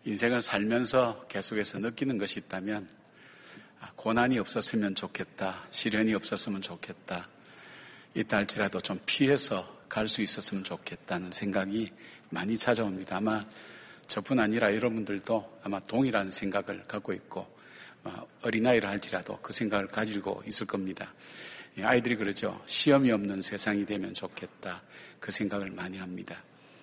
인생을 살면서 계속해서 느끼는 것이 있다면 고난이 없었으면 좋겠다, 시련이 없었으면 좋겠다, 있다 할지라도 좀 피해서 갈 수 있었으면 좋겠다는 생각이 많이 찾아옵니다. 아마 저뿐 아니라 여러분들도 아마 동일한 생각을 갖고 있고 어린아이를 할지라도 그 생각을 가지고 있을 겁니다. 아이들이 그러죠. 시험이 없는 세상이 되면 좋겠다. 그 생각을 많이 합니다.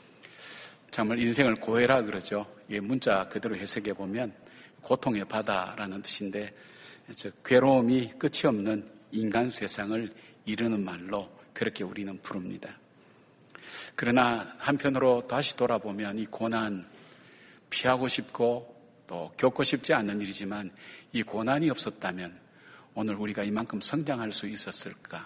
정말 인생을 고해라 그러죠. 문자 그대로 해석해 보면 고통의 바다라는 뜻인데 괴로움이 끝이 없는 인간 세상을 이르는 말로 그렇게 우리는 부릅니다. 그러나 한편으로 다시 돌아보면 이 고난 피하고 싶고 또 겪고 싶지 않은 일이지만 이 고난이 없었다면 오늘 우리가 이만큼 성장할 수 있었을까?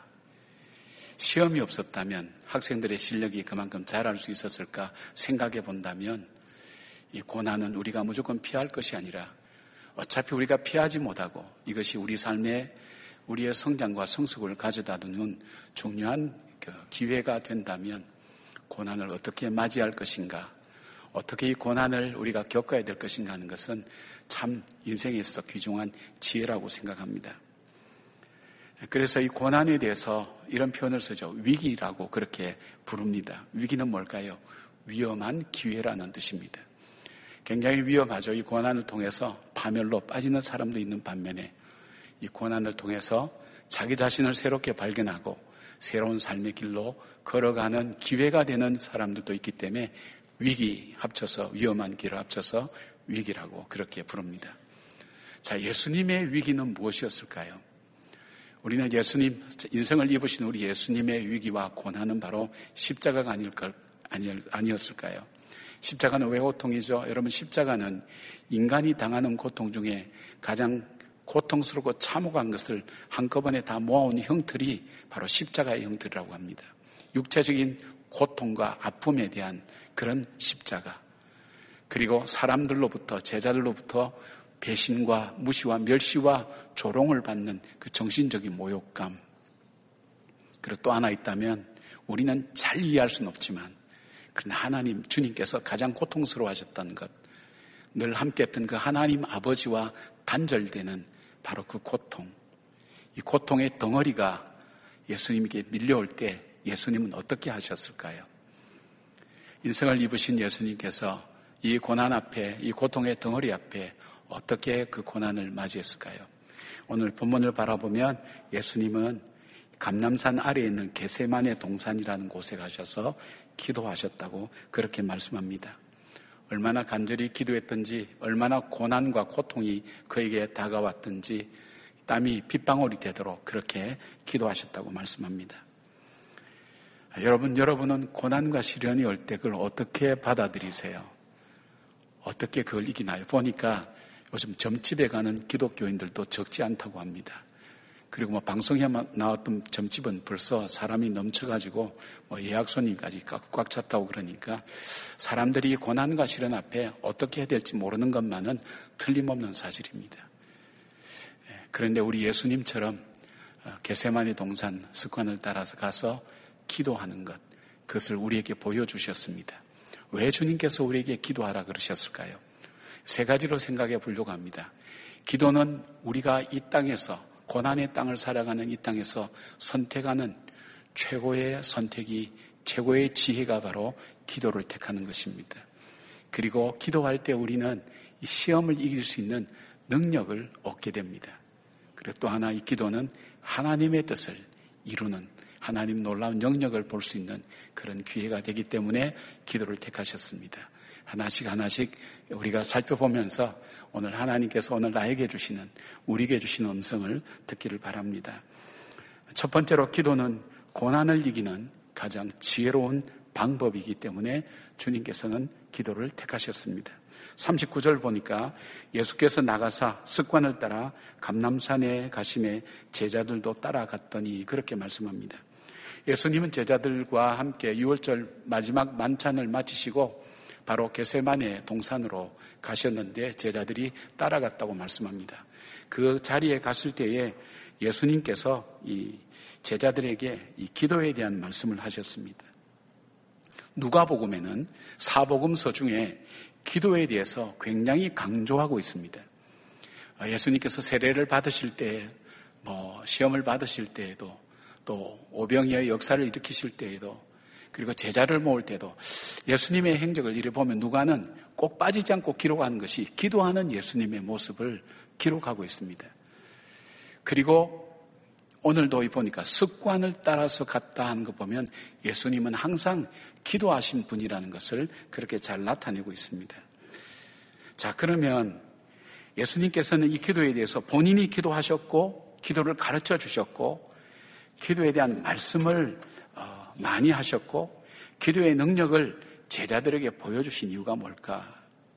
시험이 없었다면 학생들의 실력이 그만큼 잘할 수 있었을까 생각해 본다면 이 고난은 우리가 무조건 피할 것이 아니라 어차피 우리가 피하지 못하고 이것이 우리 삶에 우리의 성장과 성숙을 가져다 두는 중요한 기회가 된다면 고난을 어떻게 맞이할 것인가, 어떻게 이 고난을 우리가 겪어야 될 것인가 하는 것은 참 인생에 있어 귀중한 지혜라고 생각합니다. 그래서 이 고난에 대해서 이런 표현을 쓰죠. 위기라고 그렇게 부릅니다. 위기는 뭘까요? 위험한 기회라는 뜻입니다. 굉장히 위험하죠. 이 고난을 통해서 파멸로 빠지는 사람도 있는 반면에 이 고난을 통해서 자기 자신을 새롭게 발견하고 새로운 삶의 길로 걸어가는 기회가 되는 사람들도 있기 때문에 위기 합쳐서 위험한 길을 합쳐서 위기라고 그렇게 부릅니다. 자, 예수님의 위기는 무엇이었을까요? 우리는 예수님, 인생을 입으신 우리 예수님의 위기와 고난은 바로 십자가가 아니었을까요? 십자가는 왜 고통이죠? 여러분, 십자가는 인간이 당하는 고통 중에 가장 고통스럽고 참혹한 것을 한꺼번에 다 모아온 형틀이 바로 십자가의 형틀이라고 합니다. 육체적인 고통과 아픔에 대한 그런 십자가, 그리고 사람들로부터, 제자들로부터 배신과 무시와 멸시와 조롱을 받는 그 정신적인 모욕감. 그리고 또 하나 있다면 우리는 잘 이해할 수는 없지만 그러나 하나님, 주님께서 가장 고통스러워하셨던 것, 늘 함께했던 그 하나님 아버지와 단절되는 바로 그 고통. 이 고통의 덩어리가 예수님에게 밀려올 때 예수님은 어떻게 하셨을까요? 인생을 입으신 예수님께서 이 고난 앞에, 이 고통의 덩어리 앞에 어떻게 그 고난을 맞이했을까요? 오늘 본문을 바라보면 예수님은 감람산 아래에 있는 겟세마네 동산이라는 곳에 가셔서 기도하셨다고 그렇게 말씀합니다. 얼마나 간절히 기도했던지, 얼마나 고난과 고통이 그에게 다가왔던지 땀이 빗방울이 되도록 그렇게 기도하셨다고 말씀합니다. 여러분은 고난과 시련이 올 때 그걸 어떻게 받아들이세요? 어떻게 그걸 이기나요? 보니까 요즘 점집에 가는 기독교인들도 적지 않다고 합니다. 그리고 방송에 나왔던 점집은 벌써 사람이 넘쳐가지고 예약 손님까지 꽉 찼다고 그러니까 사람들이 고난과 시련 앞에 어떻게 해야 될지 모르는 것만은 틀림없는 사실입니다. 그런데 우리 예수님처럼 겟세마네 동산 습관을 따라서 가서 기도하는 것, 그것을 우리에게 보여주셨습니다. 왜 주님께서 우리에게 기도하라 그러셨을까요? 세 가지로 생각해 보려고 합니다. 기도는 우리가 이 땅에서, 고난의 땅을 살아가는 이 땅에서 선택하는 최고의 선택이, 최고의 지혜가 바로 기도를 택하는 것입니다. 그리고 기도할 때 우리는 이 시험을 이길 수 있는 능력을 얻게 됩니다. 그리고 또 하나, 이 기도는 하나님의 뜻을 이루는, 하나님 놀라운 영역을 볼 수 있는 그런 기회가 되기 때문에 기도를 택하셨습니다. 하나씩 우리가 살펴보면서 오늘 하나님께서 오늘 나에게 주시는, 우리에게 주시는 음성을 듣기를 바랍니다. 첫 번째로 기도는 고난을 이기는 가장 지혜로운 방법이기 때문에 주님께서는 기도를 택하셨습니다. 39절 보니까 예수께서 나가사 습관을 따라 감람산에 가심에 제자들도 따라갔더니 그렇게 말씀합니다. 예수님은 제자들과 함께 유월절 마지막 만찬을 마치시고 바로 겟세마네 동산으로 가셨는데 제자들이 따라갔다고 말씀합니다. 그 자리에 갔을 때에 예수님께서 이 제자들에게 이 기도에 대한 말씀을 하셨습니다. 누가복음에는 사복음서 중에 기도에 대해서 굉장히 강조하고 있습니다. 예수님께서 세례를 받으실 때, 시험을 받으실 때에도, 또 오병이어의 역사를 일으키실 때에도, 그리고 제자를 모을 때도 예수님의 행적을 이래 보면 누가는 꼭 빠지지 않고 기록하는 것이 기도하는 예수님의 모습을 기록하고 있습니다. 그리고 오늘도 보니까 습관을 따라서 갔다 하는 거 보면 예수님은 항상 기도하신 분이라는 것을 그렇게 잘 나타내고 있습니다. 자, 그러면 예수님께서는 이 기도에 대해서 본인이 기도하셨고 기도를 가르쳐 주셨고 기도에 대한 말씀을 많이 하셨고 기도의 능력을 제자들에게 보여주신 이유가 뭘까?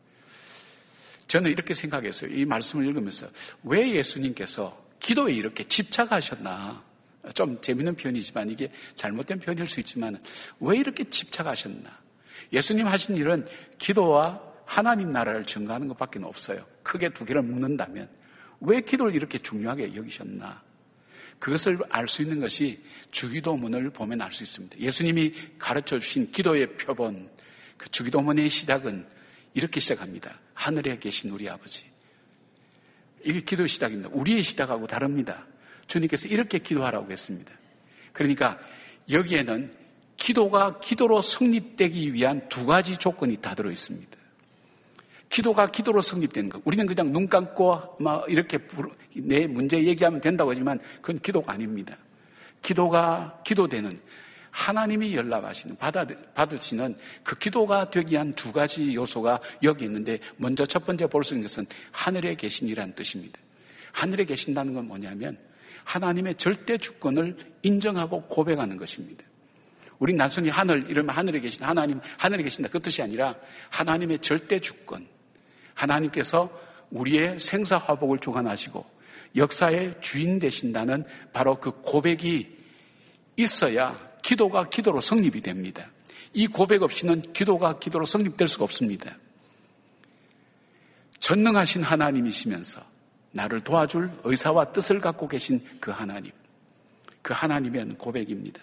저는 이렇게 생각했어요. 이 말씀을 읽으면서 왜 예수님께서 기도에 이렇게 집착하셨나? 좀 재밌는 표현이지만 이게 잘못된 표현일 수 있지만 왜 이렇게 집착하셨나? 예수님 하신 일은 기도와 하나님 나라를 증거하는 것밖에 없어요. 크게 두 개를 묶는다면 왜 기도를 이렇게 중요하게 여기셨나? 그것을 알 수 있는 것이 주기도문을 보면 알 수 있습니다. 예수님이 가르쳐 주신 기도의 표본, 그 주기도문의 시작은 이렇게 시작합니다. 하늘에 계신 우리 아버지. 이게 기도의 시작입니다. 우리의 시작하고 다릅니다. 주님께서 이렇게 기도하라고 했습니다. 그러니까 여기에는 기도가 기도로 성립되기 위한 두 가지 조건이 다 들어 있습니다. 기도가 기도로 성립되는 것. 우리는 그냥 눈 감고 이렇게 내 문제 얘기하면 된다고 하지만 그건 기도가 아닙니다. 기도가 기도되는 하나님이 연락하시는 받으시는 그 기도가 되기 위한 두 가지 요소가 여기 있는데 먼저 첫 번째 볼 수 있는 것은 하늘에 계신이라는 뜻입니다. 하늘에 계신다는 건 뭐냐면 하나님의 절대 주권을 인정하고 고백하는 것입니다. 우리 단순히 하늘 이러면 하늘에 계신 하나님 하늘에 계신다 그 뜻이 아니라 하나님의 절대 주권, 하나님께서 우리의 생사화복을 주관하시고 역사의 주인 되신다는 바로 그 고백이 있어야 기도가 기도로 성립이 됩니다. 이 고백 없이는 기도가 기도로 성립될 수가 없습니다. 전능하신 하나님이시면서 나를 도와줄 의사와 뜻을 갖고 계신 그 하나님, 그 하나님의 고백입니다.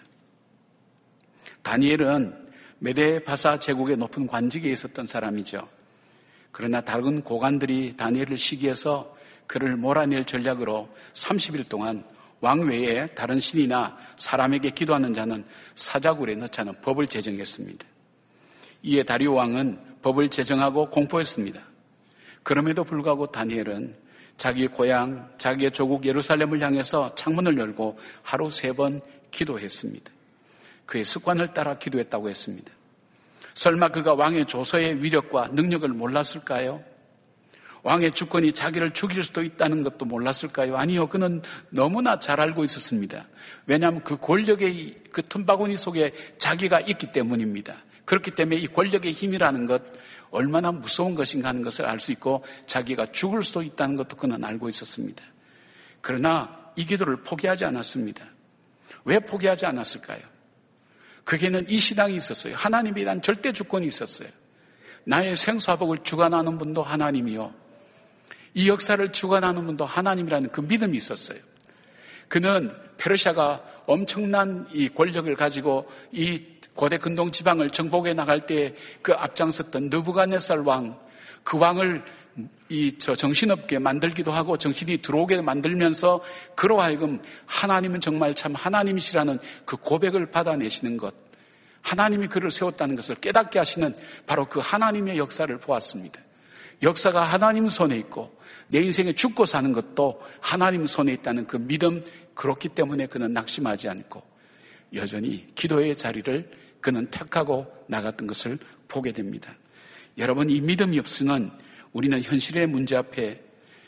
다니엘은 메데-바사 제국의 높은 관직에 있었던 사람이죠. 그러나 다른 고관들이 다니엘을 시기해서 그를 몰아낼 전략으로 30일 동안 왕 외에 다른 신이나 사람에게 기도하는 자는 사자굴에 넣자는 법을 제정했습니다. 이에 다리오 왕은 법을 제정하고 공포했습니다. 그럼에도 불구하고 다니엘은 자기 고향, 자기의 조국 예루살렘을 향해서 창문을 열고 하루 3번 기도했습니다. 그의 습관을 따라 기도했다고 했습니다. 설마 그가 왕의 조서의 위력과 능력을 몰랐을까요? 왕의 주권이 자기를 죽일 수도 있다는 것도 몰랐을까요? 아니요. 그는 너무나 잘 알고 있었습니다. 왜냐하면 그 권력의 그 틈바구니 속에 자기가 있기 때문입니다. 그렇기 때문에 이 권력의 힘이라는 것 얼마나 무서운 것인가 하는 것을 알 수 있고 자기가 죽을 수도 있다는 것도 그는 알고 있었습니다. 그러나 이 기도를 포기하지 않았습니다. 왜 포기하지 않았을까요? 그게는 이 신앙이 있었어요. 하나님에 대한 절대 주권이 있었어요. 나의 생사복을 주관하는 분도 하나님이요. 이 역사를 주관하는 분도 하나님이라는 그 믿음이 있었어요. 그는 페르시아가 엄청난 이 권력을 가지고 이 고대 근동 지방을 정복해 나갈 때 그 앞장섰던 느부갓네살 왕, 그 왕을 정신없게 만들기도 하고 정신이 들어오게 만들면서 그로 하여금 하나님은 정말 참 하나님이시라는 그 고백을 받아내시는 것, 하나님이 그를 세웠다는 것을 깨닫게 하시는 바로 그 하나님의 역사를 보았습니다. 역사가 하나님 손에 있고 내 인생에 죽고 사는 것도 하나님 손에 있다는 그 믿음, 그렇기 때문에 그는 낙심하지 않고 여전히 기도의 자리를 그는 택하고 나갔던 것을 보게 됩니다. 여러분, 이 믿음이 없으면 우리는 현실의 문제 앞에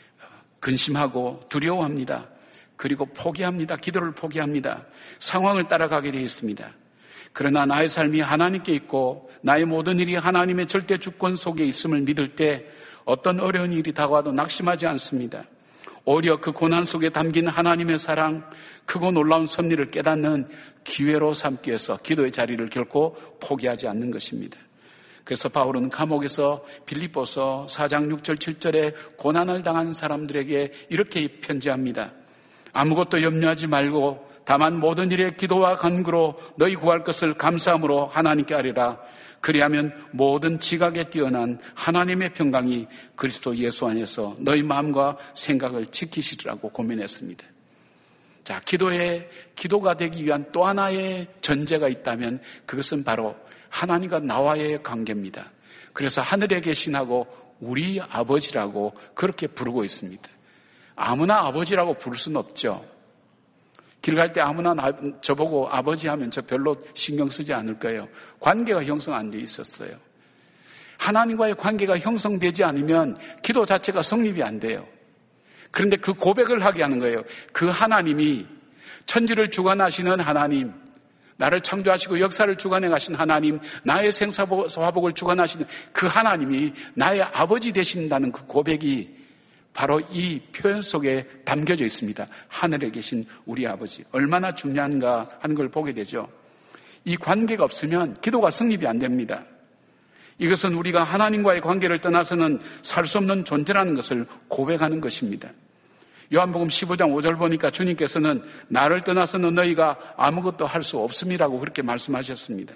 근심하고 두려워합니다. 그리고 포기합니다. 기도를 포기합니다. 상황을 따라가게 되어 있습니다. 그러나 나의 삶이 하나님께 있고 나의 모든 일이 하나님의 절대 주권 속에 있음을 믿을 때 어떤 어려운 일이 다가와도 낙심하지 않습니다. 오히려 그 고난 속에 담긴 하나님의 사랑, 크고 놀라운 섭리를 깨닫는 기회로 삼기 위해서 기도의 자리를 결코 포기하지 않는 것입니다. 그래서 바울은 감옥에서 빌립보서 4장 6절 7절에 고난을 당한 사람들에게 이렇게 편지합니다. 아무것도 염려하지 말고 다만 모든 일에 기도와 간구로 너희 구할 것을 감사함으로 하나님께 아뢰라. 그리하면 모든 지각에 뛰어난 하나님의 평강이 그리스도 예수 안에서 너희 마음과 생각을 지키시리라고 고민했습니다. 자, 기도가 되기 위한 또 하나의 전제가 있다면 그것은 바로 하나님과 나와의 관계입니다. 그래서 하늘에 계신하고 우리 아버지라고 그렇게 부르고 있습니다. 아무나 아버지라고 부를 수는 없죠. 길 갈 때 아무나 저보고 아버지 하면 저 별로 신경 쓰지 않을 거예요. 관계가 형성 안 돼 있었어요. 하나님과의 관계가 형성되지 않으면 기도 자체가 성립이 안 돼요. 그런데 그 고백을 하게 하는 거예요. 그 하나님이 천지를 주관하시는 하나님, 나를 창조하시고 역사를 주관해 가신 하나님, 나의 생사화복을 주관하시는 그 하나님이 나의 아버지 되신다는 그 고백이 바로 이 표현 속에 담겨져 있습니다. 하늘에 계신 우리 아버지. 얼마나 중요한가 하는 걸 보게 되죠. 이 관계가 없으면 기도가 성립이 안 됩니다. 이것은 우리가 하나님과의 관계를 떠나서는 살 수 없는 존재라는 것을 고백하는 것입니다. 요한복음 15장 5절 보니까 주님께서는 나를 떠나서는 너희가 아무것도 할 수 없음이라고 그렇게 말씀하셨습니다.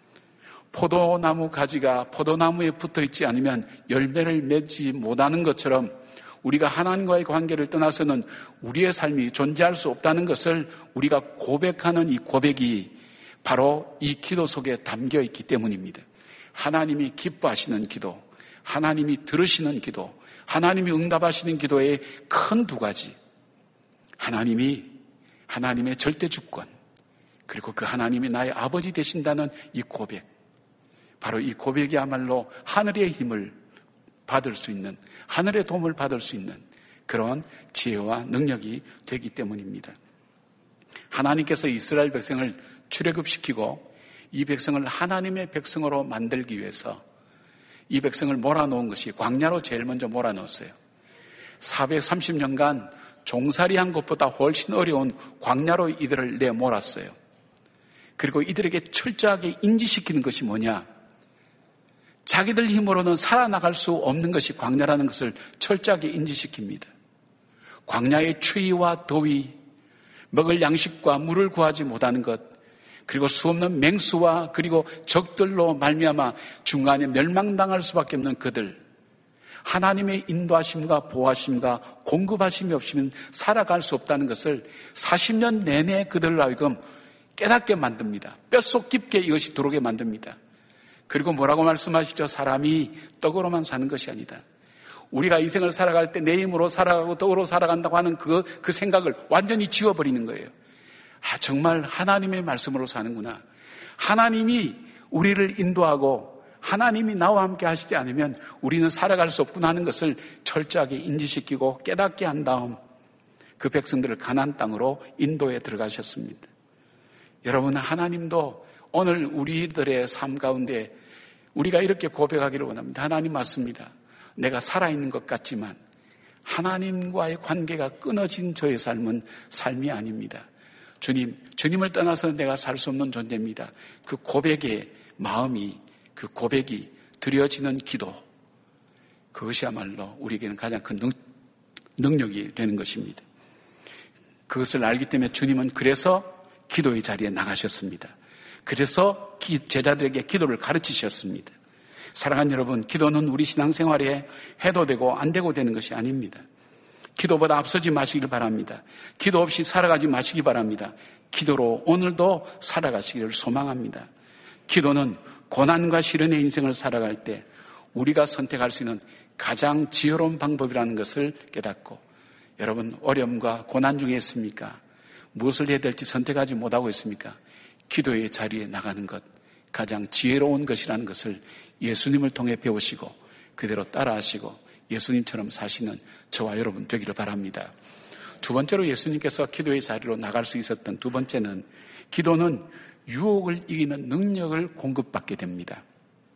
포도나무 가지가 포도나무에 붙어 있지 않으면 열매를 맺지 못하는 것처럼 우리가 하나님과의 관계를 떠나서는 우리의 삶이 존재할 수 없다는 것을 우리가 고백하는 이 고백이 바로 이 기도 속에 담겨 있기 때문입니다. 하나님이 기뻐하시는 기도, 하나님이 들으시는 기도, 하나님이 응답하시는 기도의 큰 두 가지. 하나님의 절대 주권, 그리고 그 하나님이 나의 아버지 되신다는 이 고백. 바로 이 고백이야말로 하늘의 힘을 받을 수 있는, 하늘의 도움을 받을 수 있는 그런 지혜와 능력이 되기 때문입니다. 하나님께서 이스라엘 백성을 출애굽시키고 이 백성을 하나님의 백성으로 만들기 위해서 이 백성을 몰아놓은 것이 광야로 제일 먼저 몰아넣었어요. 430년간 종살이한 것보다 훨씬 어려운 광야로 이들을 내몰았어요. 그리고 이들에게 철저하게 인지시키는 것이 뭐냐? 자기들 힘으로는 살아나갈 수 없는 것이 광야라는 것을 철저하게 인지시킵니다. 광야의 추위와 더위, 먹을 양식과 물을 구하지 못하는 것, 그리고 수없는 맹수와 그리고 적들로 말미암아 중간에 멸망당할 수밖에 없는 그들, 하나님의 인도하심과 보호하심과 공급하심이 없이는 살아갈 수 없다는 것을 40년 내내 그들을 하여금 깨닫게 만듭니다. 뼛속 깊게 이것이 들어오게 만듭니다. 그리고 뭐라고 말씀하시죠? 사람이 떡으로만 사는 것이 아니다. 우리가 인생을 살아갈 때 내 힘으로 살아가고 떡으로 살아간다고 하는 그 생각을 완전히 지워버리는 거예요. 아, 정말 하나님의 말씀으로 사는구나. 하나님이 우리를 인도하고 하나님이 나와 함께 하시지 않으면 우리는 살아갈 수 없구나 하는 것을 철저하게 인지시키고 깨닫게 한 다음 그 백성들을 가나안 땅으로 인도에 들어가셨습니다. 여러분, 하나님도 오늘 우리들의 삶 가운데 우리가 이렇게 고백하기를 원합니다. 하나님 맞습니다. 내가 살아있는 것 같지만 하나님과의 관계가 끊어진 저의 삶은 삶이 아닙니다. 주님을 떠나서 내가 살 수 없는 존재입니다. 그 고백의 마음이, 그 고백이 드려지는 기도, 그것이야말로 우리에게는 가장 큰 능력이 되는 것입니다. 그것을 알기 때문에 주님은 그래서 기도의 자리에 나가셨습니다. 그래서 제자들에게 기도를 가르치셨습니다. 사랑하는 여러분, 기도는 우리 신앙생활에 해도 되고 안 되고 되는 것이 아닙니다. 기도보다 앞서지 마시길 바랍니다. 기도 없이 살아가지 마시기 바랍니다. 기도로 오늘도 살아가시기를 소망합니다. 기도는 고난과 시련의 인생을 살아갈 때 우리가 선택할 수 있는 가장 지혜로운 방법이라는 것을 깨닫고, 여러분 어려움과 고난 중에 있습니까? 무엇을 해야 될지 선택하지 못하고 있습니까? 기도의 자리에 나가는 것, 가장 지혜로운 것이라는 것을 예수님을 통해 배우시고 그대로 따라하시고 예수님처럼 사시는 저와 여러분 되기를 바랍니다. 두 번째로 예수님께서 기도의 자리로 나갈 수 있었던 두 번째는, 기도는 유혹을 이기는 능력을 공급받게 됩니다.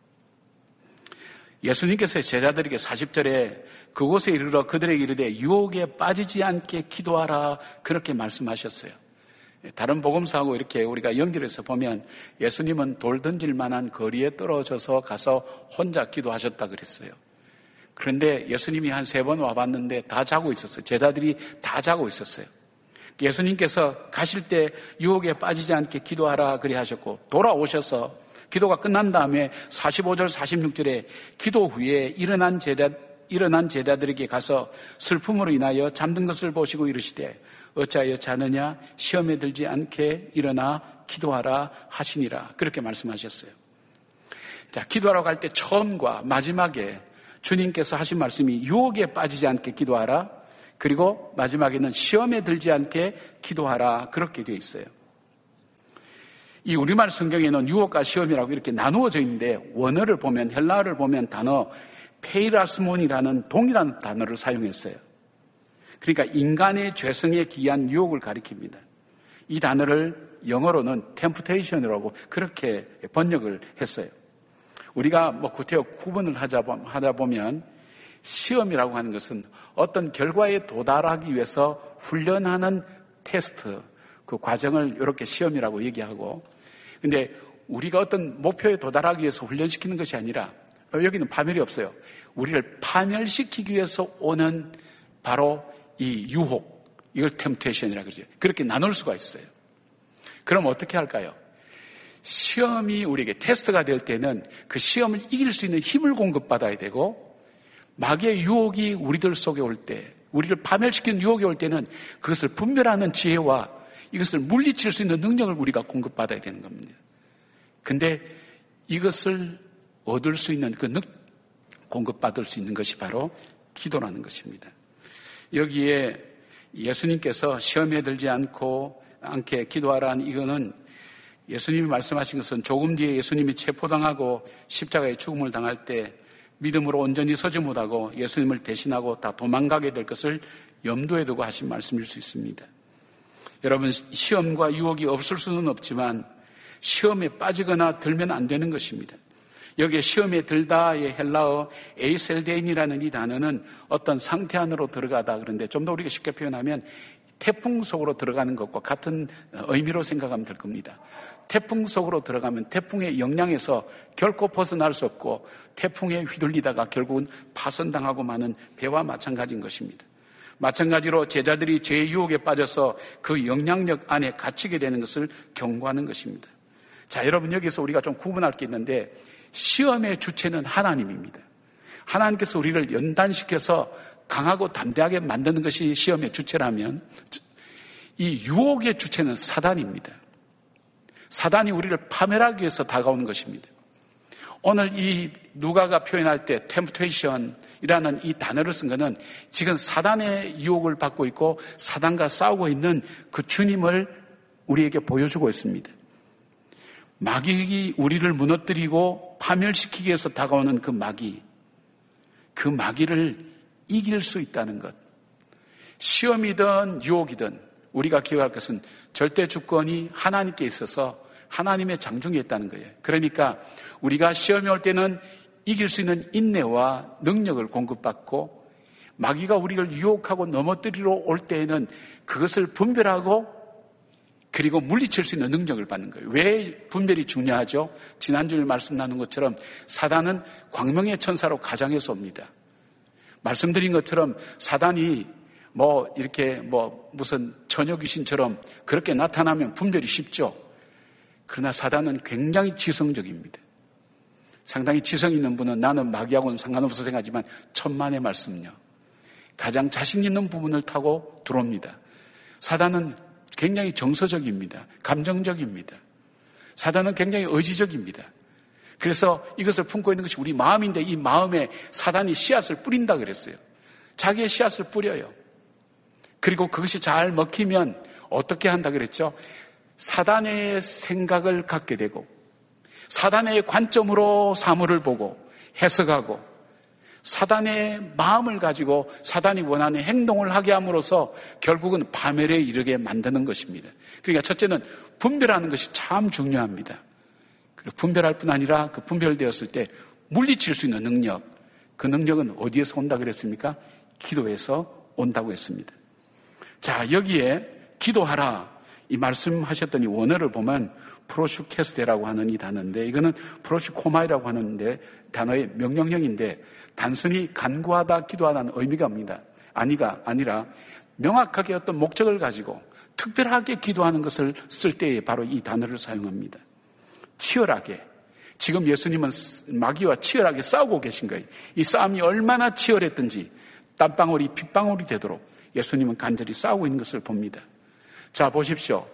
예수님께서 제자들에게 40절에 그곳에 이르러 그들에게 이르되 유혹에 빠지지 않게 기도하라, 그렇게 말씀하셨어요. 다른 복음서하고 이렇게 우리가 연결해서 보면 예수님은 돌 던질 만한 거리에 떨어져서 가서 혼자 기도하셨다 그랬어요. 그런데 예수님이 한 3번 와봤는데 다 자고 있었어요. 제자들이 다 자고 있었어요. 예수님께서 가실 때 유혹에 빠지지 않게 기도하라 그리 하셨고, 돌아오셔서 기도가 끝난 다음에 45절 46절에 기도 후에 일어난 제자들에게 가서 슬픔으로 인하여 잠든 것을 보시고 이르시되 어찌하여 자느냐, 시험에 들지 않게 일어나 기도하라 하시니라, 그렇게 말씀하셨어요. 자, 기도하러 갈 때 처음과 마지막에 주님께서 하신 말씀이 유혹에 빠지지 않게 기도하라, 그리고 마지막에는 시험에 들지 않게 기도하라, 그렇게 되어 있어요. 이 우리말 성경에는 유혹과 시험이라고 이렇게 나누어져 있는데, 원어를 보면, 헬라어를 보면 단어 페이라스몬이라는 동일한 단어를 사용했어요. 그러니까 인간의 죄성에 기이한 유혹을 가리킵니다. 이 단어를 영어로는 temptation이라고 그렇게 번역을 했어요. 우리가 구태여 구분을 하다 보면 시험이라고 하는 것은 어떤 결과에 도달하기 위해서 훈련하는 테스트, 그 과정을 이렇게 시험이라고 얘기하고, 근데 우리가 어떤 목표에 도달하기 위해서 훈련시키는 것이 아니라, 여기는 파멸이 없어요. 우리를 파멸시키기 위해서 오는 바로 이 유혹, 이걸 템테이션이라고 그러죠. 그렇게 나눌 수가 있어요. 그럼 어떻게 할까요? 시험이 우리에게 테스트가 될 때는 그 시험을 이길 수 있는 힘을 공급받아야 되고, 마귀의 유혹이 우리들 속에 올 때, 우리를 파멸시키는 유혹이 올 때는 그것을 분별하는 지혜와 이것을 물리칠 수 있는 능력을 우리가 공급받아야 되는 겁니다. 근데 이것을 얻을 수 있는 공급받을 수 있는 것이 바로 기도라는 것입니다. 여기에 예수님께서 시험에 들지 않게 기도하라는 이거는 예수님이 말씀하신 것은 조금 뒤에 예수님이 체포당하고 십자가의 죽음을 당할 때 믿음으로 온전히 서지 못하고 예수님을 대신하고 다 도망가게 될 것을 염두에 두고 하신 말씀일 수 있습니다. 여러분, 시험과 유혹이 없을 수는 없지만 시험에 빠지거나 들면 안 되는 것입니다. 여기에 시험에 들다의 헬라어 에이셀데인이라는 이 단어는 어떤 상태 안으로 들어가다, 그런데 좀 더 우리가 쉽게 표현하면 태풍 속으로 들어가는 것과 같은 의미로 생각하면 될 겁니다. 태풍 속으로 들어가면 태풍의 영향에서 결코 벗어날 수 없고 태풍에 휘둘리다가 결국은 파손당하고 마는 배와 마찬가지인 것입니다. 마찬가지로 제자들이 죄의 유혹에 빠져서 그 영향력 안에 갇히게 되는 것을 경고하는 것입니다. 자, 여러분, 여기서 우리가 좀 구분할 게 있는데, 시험의 주체는 하나님입니다. 하나님께서 우리를 연단시켜서 강하고 담대하게 만드는 것이 시험의 주체라면, 이 유혹의 주체는 사단입니다. 사단이 우리를 파멸하기 위해서 다가오는 것입니다. 오늘 이 누가가 표현할 때 temptation이라는 이 단어를 쓴 것은 지금 사단의 유혹을 받고 있고 사단과 싸우고 있는 그 주님을 우리에게 보여주고 있습니다. 마귀가 우리를 무너뜨리고 파멸시키기 위해서 다가오는 그 마귀를 이길 수 있다는 것. 시험이든 유혹이든 우리가 기억할 것은 절대 주권이 하나님께 있어서 하나님의 장중에 있다는 거예요. 그러니까 우리가 시험이 올 때는 이길 수 있는 인내와 능력을 공급받고, 마귀가 우리를 유혹하고 넘어뜨리러 올 때에는 그것을 분별하고 그리고 물리칠 수 있는 능력을 받는 거예요. 왜 분별이 중요하죠? 지난주에 말씀 나눈 것처럼 사단은 광명의 천사로 가장해서 옵니다. 말씀드린 것처럼 사단이 무슨 처녀 귀신처럼 그렇게 나타나면 분별이 쉽죠. 그러나 사단은 굉장히 지성적입니다. 상당히 지성 있는 분은 나는 마귀하고는 상관없어 생각하지만 천만의 말씀은요, 가장 자신 있는 부분을 타고 들어옵니다. 사단은 굉장히 정서적입니다. 감정적입니다. 사단은 굉장히 의지적입니다. 그래서 이것을 품고 있는 것이 우리 마음인데, 이 마음에 사단이 씨앗을 뿌린다 그랬어요. 자기의 씨앗을 뿌려요. 그리고 그것이 잘 먹히면 어떻게 한다 그랬죠? 사단의 생각을 갖게 되고 사단의 관점으로 사물을 보고 해석하고 사단의 마음을 가지고 사단이 원하는 행동을 하게 함으로써 결국은 파멸에 이르게 만드는 것입니다. 그러니까 첫째는 분별하는 것이 참 중요합니다. 그리고 분별할 뿐 아니라 그 분별되었을 때 물리칠 수 있는 능력, 그 능력은 어디에서 온다 그랬습니까? 기도에서 온다고 했습니다. 자, 여기에 기도하라 이 말씀하셨던 이 원어를 보면 프로슈케스테라고 하는 이 단어인데, 이거는 프로슈코마이라고 하는데 단어의 명령형인데 단순히 간구하다, 기도하다는 의미가 아니라 명확하게 어떤 목적을 가지고 특별하게 기도하는 것을 쓸 때에 바로 이 단어를 사용합니다. 치열하게. 지금 예수님은 마귀와 치열하게 싸우고 계신 거예요. 이 싸움이 얼마나 치열했든지 땀방울이 핏방울이 되도록 예수님은 간절히 싸우고 있는 것을 봅니다. 자, 보십시오.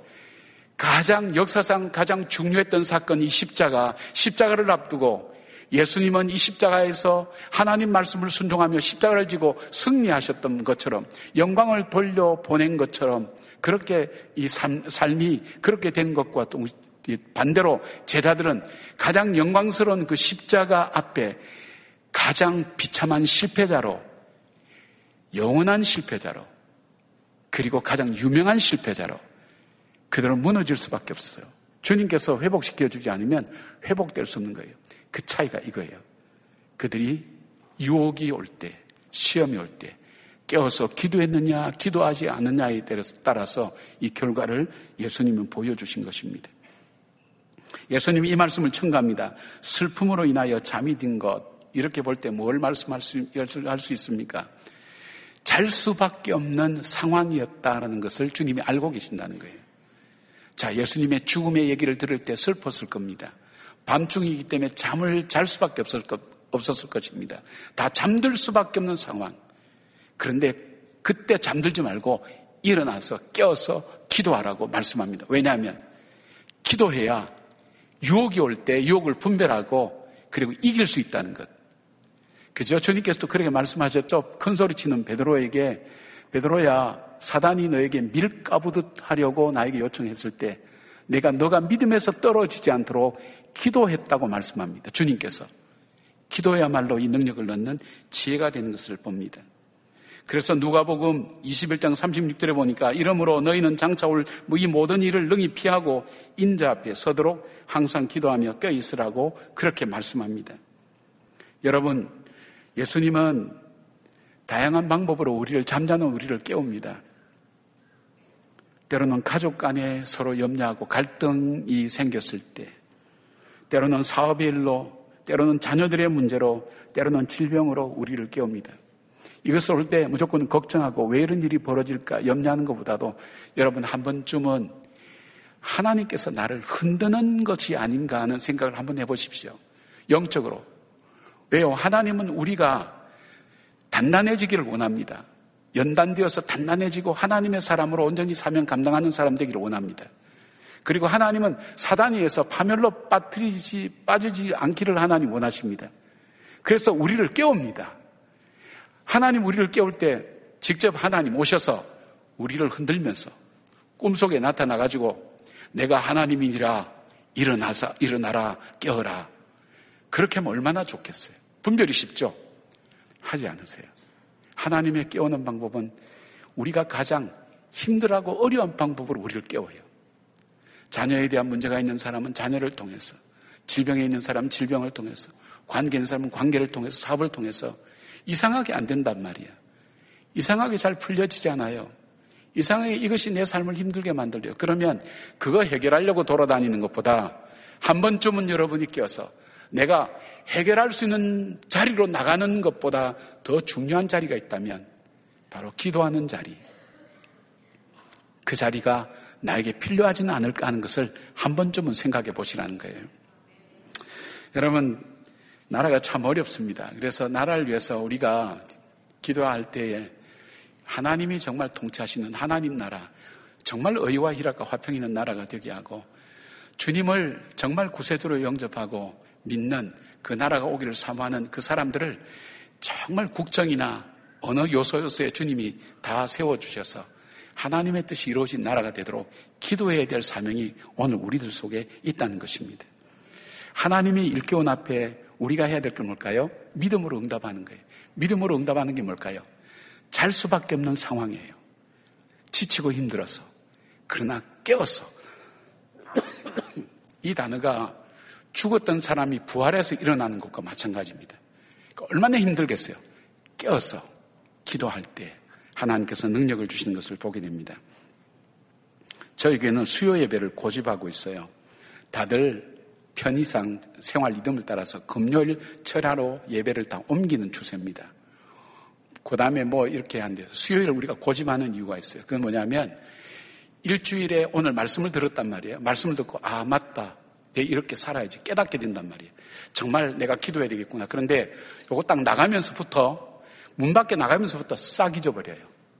역사상 가장 중요했던 사건이 십자가를 앞두고 예수님은 이 십자가에서 하나님 말씀을 순종하며 십자가를 지고 승리하셨던 것처럼, 영광을 돌려보낸 것처럼, 그렇게 이 삶이 그렇게 된 것과 또 반대로 제자들은 가장 영광스러운 그 십자가 앞에 가장 비참한 실패자로, 영원한 실패자로, 그리고 가장 유명한 실패자로 그들은 무너질 수밖에 없어요. 주님께서 회복시켜주지 않으면 회복될 수 없는 거예요. 그 차이가 이거예요. 그들이 유혹이 올 때, 시험이 올 때 깨어서 기도했느냐 기도하지 않느냐에 따라서 이 결과를 예수님은 보여주신 것입니다. 예수님이 이 말씀을 첨가합니다. 슬픔으로 인하여 잠이 든 것, 이렇게 볼 때 뭘 말씀할 수 있습니까? 잘 수밖에 없는 상황이었다라는 것을 주님이 알고 계신다는 거예요. 자, 예수님의 죽음의 얘기를 들을 때 슬펐을 겁니다. 밤중이기 때문에 잠을 잘 수밖에 없었을 것입니다. 다 잠들 수밖에 없는 상황. 그런데 그때 잠들지 말고 일어나서 깨어서 기도하라고 말씀합니다. 왜냐하면 기도해야 유혹이 올 때 유혹을 분별하고 그리고 이길 수 있다는 것. 그죠? 주님께서도 그렇게 말씀하셨죠. 큰 소리 치는 베드로에게, 베드로야, 사단이 너에게 밀 까부듯 하려고 나에게 요청했을 때 내가 너가 믿음에서 떨어지지 않도록 기도했다고 말씀합니다. 주님께서. 기도야말로 이 능력을 넣는 지혜가 되는 것을 봅니다. 그래서 누가복음 21장 36절에 보니까 이러므로 너희는 장차 올 이 모든 일을 능히 피하고 인자 앞에 서도록 항상 기도하며 껴있으라고 그렇게 말씀합니다. 여러분, 예수님은 다양한 방법으로 잠자는 우리를 깨웁니다. 때로는 가족 간에 서로 염려하고 갈등이 생겼을 때, 때로는 사업의 일로, 때로는 자녀들의 문제로, 때로는 질병으로 우리를 깨웁니다. 이것을 올 때 무조건 걱정하고 왜 이런 일이 벌어질까 염려하는 것보다도 여러분 한 번쯤은 하나님께서 나를 흔드는 것이 아닌가 하는 생각을 한번 해보십시오. 영적으로. 왜요? 하나님은 우리가 단단해지기를 원합니다. 연단되어서 단단해지고 하나님의 사람으로 온전히 사명 감당하는 사람 되기를 원합니다. 그리고 하나님은 사단에 의해서 파멸로 빠지지 않기를 하나님 원하십니다. 그래서 우리를 깨웁니다. 하나님 우리를 깨울 때 직접 하나님 오셔서 우리를 흔들면서 꿈속에 나타나가지고 내가 하나님이니라 일어나라 깨어라. 그렇게 하면 얼마나 좋겠어요. 분별이 쉽죠? 하지 않으세요. 하나님의 깨우는 방법은 우리가 가장 힘들하고 어려운 방법으로 우리를 깨워요. 자녀에 대한 문제가 있는 사람은 자녀를 통해서, 질병에 있는 사람은 질병을 통해서, 관계에 있는 사람은 관계를 통해서, 사업을 통해서. 이상하게 안 된단 말이야. 이상하게 잘 풀려지지 않아요. 이상하게 이것이 내 삶을 힘들게 만들어요. 그러면 그거 해결하려고 돌아다니는 것보다 한 번쯤은 여러분이 껴서 내가 해결할 수 있는 자리로 나가는 것보다 더 중요한 자리가 있다면 바로 기도하는 자리. 그 자리가 나에게 필요하지는 않을까 하는 것을 한 번쯤은 생각해 보시라는 거예요. 여러분, 나라가 참 어렵습니다. 그래서 나라를 위해서 우리가 기도할 때에 하나님이 정말 통치하시는 하나님 나라, 정말 의와 희락과 화평이 있는 나라가 되게 하고 주님을 정말 구세주로 영접하고 믿는 그 나라가 오기를 사모하는 그 사람들을 정말 국정이나 어느 요소요소에 주님이 다 세워주셔서 하나님의 뜻이 이루어진 나라가 되도록 기도해야 될 사명이 오늘 우리들 속에 있다는 것입니다. 하나님이 일깨운 앞에 우리가 해야 될 게 뭘까요? 믿음으로 응답하는 거예요. 믿음으로 응답하는 게 뭘까요? 잘 수밖에 없는 상황이에요. 지치고 힘들어서. 그러나 깨어서. 이 단어가 죽었던 사람이 부활해서 일어나는 것과 마찬가지입니다. 그러니까 얼마나 힘들겠어요? 깨어서 기도할 때 하나님께서 능력을 주시는 것을 보게 됩니다. 저희 교회는 수요 예배를 고집하고 있어요. 다들 편의상 생활 리듬을 따라서 금요일 철야로 예배를 다 옮기는 추세입니다. 그 다음에 이렇게 하는데 수요일을 우리가 고집하는 이유가 있어요. 그건 뭐냐면 일주일에 오늘 말씀을 들었단 말이에요. 말씀을 듣고 아 맞다. 내가 이렇게 살아야지 깨닫게 된단 말이에요. 정말 내가 기도해야 되겠구나. 그런데 요거 딱 나가면서부터 문 밖에 나가면서부터 싹 잊어버려요.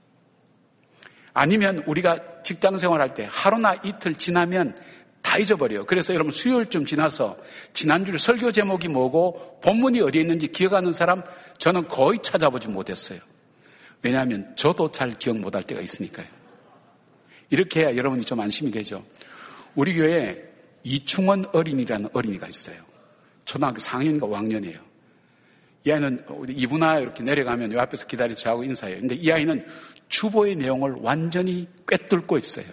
아니면 우리가 직장 생활할 때 하루나 이틀 지나면 다 잊어버려요. 그래서 여러분 수요일쯤 지나서 지난주에 설교 제목이 뭐고 본문이 어디에 있는지 기억하는 사람 저는 거의 찾아보지 못했어요. 왜냐하면 저도 잘 기억 못할 때가 있으니까요. 이렇게 해야 여러분이 좀 안심이 되죠. 우리 교회에 이충원 어린이라는 어린이가 있어요. 초등학교 4학년인가 5학년이에요. 이 아이는 우리 이분아 이렇게 내려가면 요 앞에서 기다리고 저하고 인사해요. 근데 이 아이는 주보의 내용을 완전히 꿰뚫고 있어요.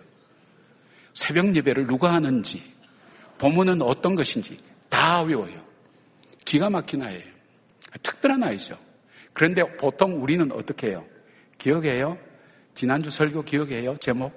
새벽 예배를 누가 하는지, 본문은 어떤 것인지 다 외워요. 기가 막힌 아이예요. 특별한 아이죠. 그런데 보통 우리는 어떻게 해요? 기억해요? 지난주 설교 기억해요? 제목?